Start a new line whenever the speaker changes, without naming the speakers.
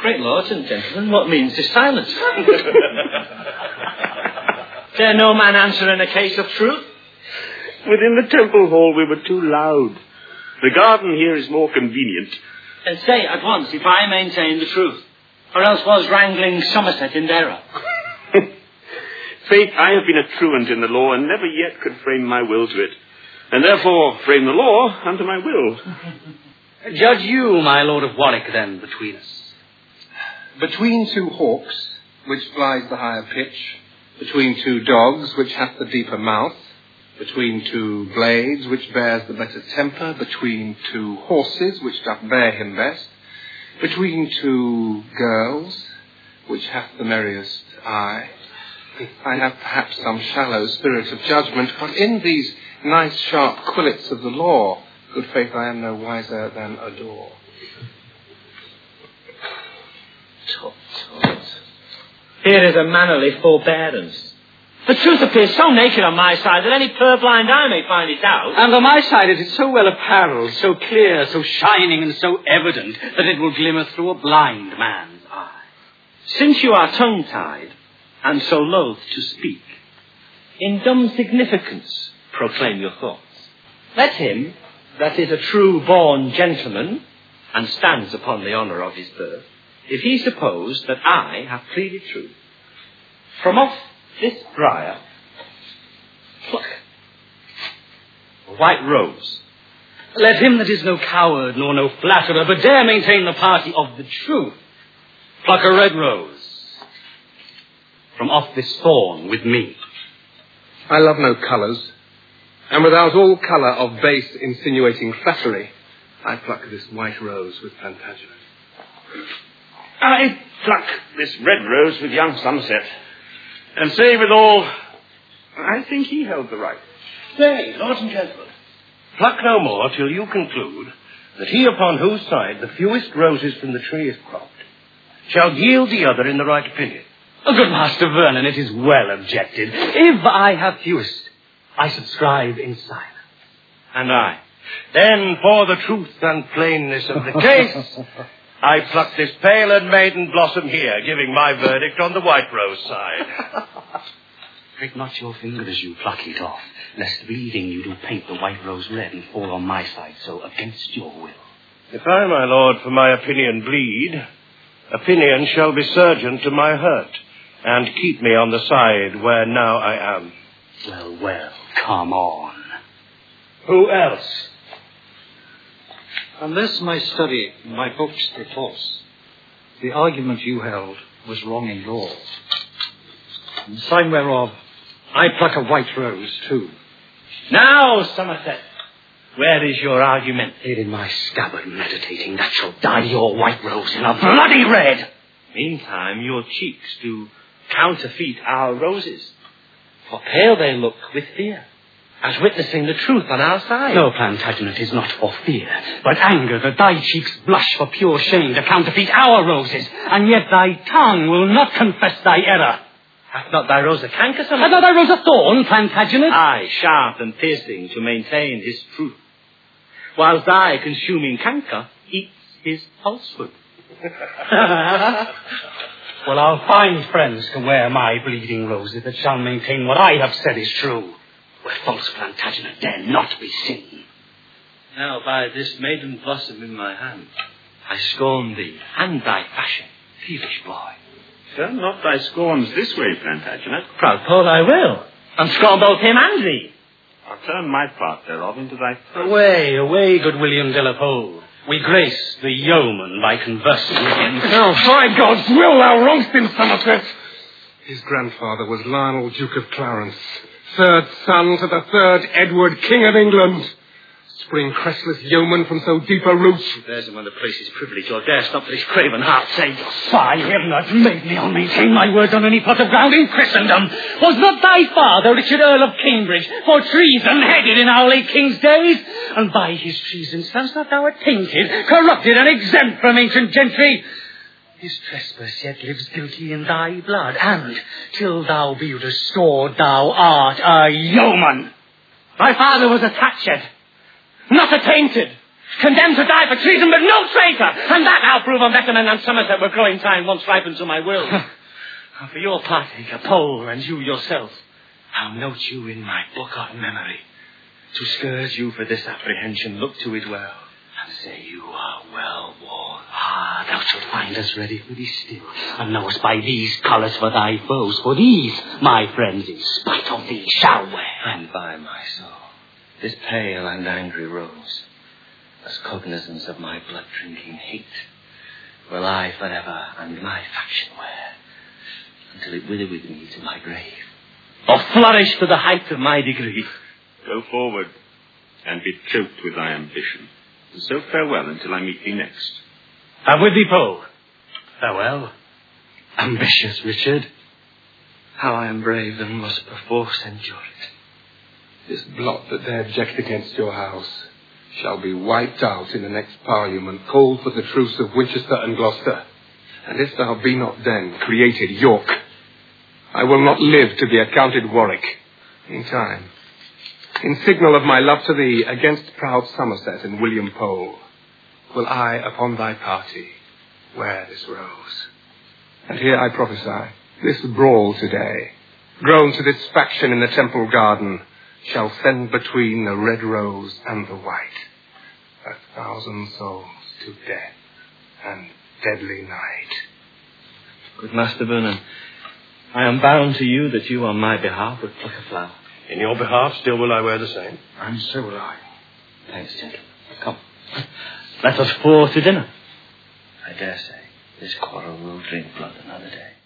Great lords and gentlemen, what means this silence? Dare no man answer in a case of truth?
Within the temple hall we were too loud. The garden here is more convenient.
Then say at once if I maintain the truth, or else was wrangling Somerset in error.
Faith, I have been a truant in the law, and never yet could frame my will to it, and therefore frame the law unto my will.
Judge you, my Lord of Warwick, then, between us.
Between two hawks, which flies the higher pitch, between two dogs, which hath the deeper mouth, between two blades, which bears the better temper, between two horses, which doth bear him best, between two girls, which hath the merriest eye. I have perhaps some shallow spirit of judgment, but in these nice sharp quillets of the law, good faith, I am no wiser than a daw.
Tut, tut. Here is a mannerly forbearance. The truth appears so naked on my side that any purblind eye may find it out.
And on my side it is so well apparelled, so clear, so shining, and so evident that it will glimmer through a blind man's eye.
Since you are tongue-tied, and so loath to speak, in dumb significance proclaim your thoughts. Let him that is a true-born gentleman, and stands upon the honour of his birth, if he suppose that I have pleaded truth, from off this briar, pluck a white rose.
Let him that is no coward nor no flatterer, but dare maintain the party of the truth, pluck a red rose from off this thorn with me.
I love no colours, and without all colour of base insinuating flattery, I pluck this white rose with Plantagenet.
I pluck this red rose with young Somerset, and say withal, I think he held the right.
Nay, lords and gentlemen, pluck no more till you conclude that he upon whose side the fewest roses from the tree is cropped shall yield the other in the right opinion.
Oh, good Master Vernon, it is well objected. If I have fewest, I subscribe in silence.
And I. Then, for the truth and plainness of the case, I pluck this pale and maiden blossom here, giving my verdict on the white rose side.
Prick not your finger as you pluck it off, lest bleeding you do paint the white rose red and fall on my side so against your will.
If I, my lord, for my opinion bleed, opinion shall be surgeon to my hurt, and keep me on the side where now I am.
Well, well, come on.
Who else?
Unless my study, my books were false, the argument you held was wrong in law. In sign whereof, I pluck a white rose too.
Now, Somerset, where is your argument?
Here in my scabbard meditating, that shall dye your white rose in a bloody red.
Meantime, your cheeks do counterfeit our roses, for pale they look with fear, as witnessing the truth on our side.
No, Plantagenet, is not for fear, but anger that thy cheeks blush for pure shame to counterfeit our roses, and yet thy tongue will not confess thy error.
Hath not thy rose a canker, Somerset?
Hath not thy rose a thorn, Plantagenet?
Aye, sharp and piercing to maintain his truth, whilst thy consuming canker eats his falsehood.
Well, I'll find friends can wear my bleeding roses that shall maintain what I have said is true, where false Plantagenet dare not be seen.
Now, by this maiden blossom in my hand, I scorn thee and thy fashion, peevish boy.
Turn not thy scorns this way, Plantagenet.
Proud Paul, I will, and scorn both him and thee.
I'll turn my part thereof into thy face.
Away, away, good William de la Pole. We grace the yeoman by conversing with him.
Now, by God's will, thou wrong'st him, Somerset. His grandfather was Lionel, Duke of Clarence, third son to the third Edward, King of England. Spring crestless yeoman from so deep a root.
There's him when the place is privileged, or dare stop for his craven heart's sake.
By heaven that made me I'll maintain my words on any plot of ground in Christendom. Was not thy father, Richard Earl of Cambridge, for treason headed in our late king's days? And by his treason standst not thou attainted, corrupted, and exempt from ancient gentry? His trespass yet lives guilty in thy blood, and, till thou be restored, thou art a yeoman.
My father was a Thatched, not attainted, Condemned to die for treason, but no traitor! And that I'll prove on better men than Somerset were growing time once ripened to my will. And for your party, Pole, and you yourself, I'll note you in my book of memory. To scourge you for this apprehension, look to it well, and say you are well worn.
Ah, thou shalt find us ready for thee still, and knowest by these colours for thy foes, for these, my friends, in spite of thee, shall wear.
And by my soul, this pale and angry rose, as cognizance of my blood-drinking hate, will I forever and my faction wear, until it wither with me to my grave, or flourish to the height of my degree.
Go forward, and be choked with thy ambition. And so farewell until I meet thee next.
And with thee, Pole. Farewell, ambitious Richard. How I am brave and must perforce endure it.
This blot that they object against your house shall be wiped out in the next Parliament, called for the truce of Winchester and Gloucester. And if thou be not then created York, I will not live to be accounted Warwick in time. In signal of my love to thee against proud Somerset and William Pole, will I upon thy party wear this rose. And here I prophesy, this brawl today, grown to this faction in the Temple Garden, shall send between the red rose and the white 1,000 souls to death and deadly night.
Good Master Vernon, I am bound to you that you on my behalf would pluck a flower.
In your behalf, still will I wear the same.
And so will I.
Thanks, gentlemen. Come. Let us pour to dinner. I dare say this quarrel will drink blood another day.